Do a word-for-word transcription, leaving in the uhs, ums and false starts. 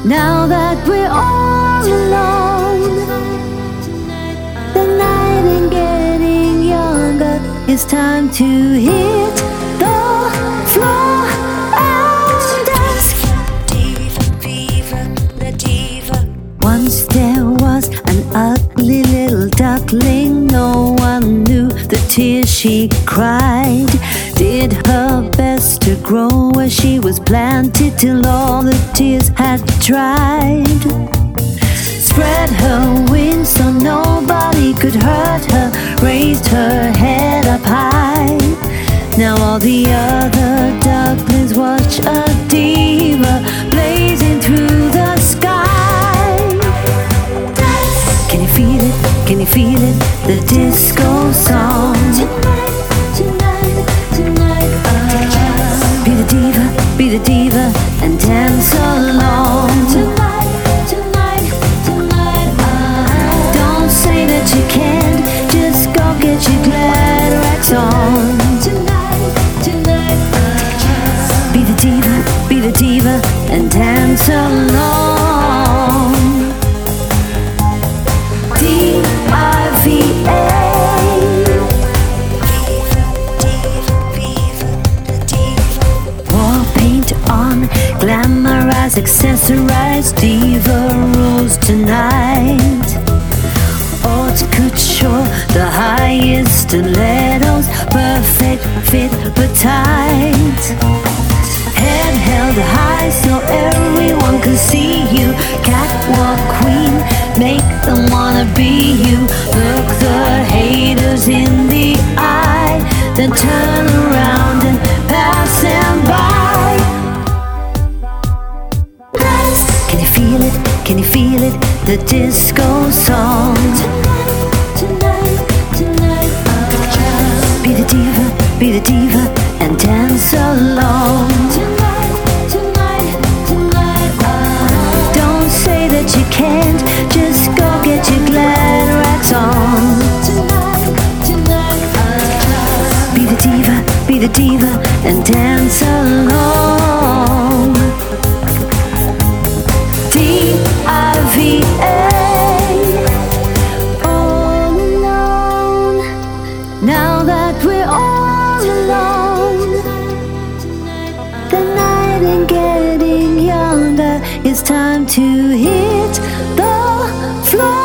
Now that we're all alone, the night ain't getting younger. It's time to hit the floor and dance. Diva, diva, the diva. Once there was an ugly little duckling. No one knew the tears she cried. Did her best to grow where she was planted till all the tears had dried. Spread her wings so nobody could hurt her. Raised her head up high. Now all the other ducklings watch a diva blazing through the sky. Can you feel it? Can you feel it? The disco song. Be the diva, be the diva, and dance along. Tonight, tonight, tonight. Uh, Don't say that you can't, just go get your glad rags on. Tonight, tonight. Uh, be the diva, be the diva, and dance along. D I V A. Glamorize, accessorize, diva rules tonight. Haute couture, the highest stilettos, perfect fit but tight. Head held high so everyone could see you. Catwalk queen, make them wanna be you. Look the haters in the eye, then turn around and pass them by. Can you feel it? The disco song. Tonight, tonight, tonight. Uh, be the diva, be the diva, and dance along. Tonight, tonight, tonight. Uh, Don't say that you can't, just go get your glad rags on. Tonight, tonight. Uh, be the diva, be the diva, and dance along. D I V A. All alone. Now that we're all alone, the night ain't getting younger. It's time to hit the floor.